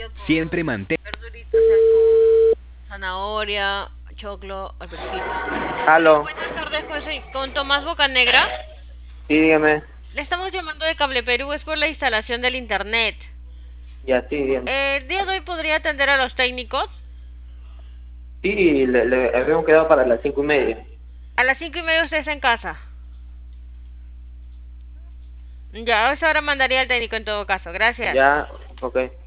Siempre mantén. Verduritas, o sea, con zanahoria, choclo, alverjita. Aló, Buenas tardes, con Tomás Bocanegra. sí, dígame. Le estamos llamando de Cable Perú, es por la instalación del internet. Ya, sí, bien. El día de hoy podría atender a los técnicos. Sí, le habíamos quedado para las 5:30. A las 5:30 usted está en casa. Ya, a esa hora mandaría al técnico en todo caso. Gracias. Ya, ok.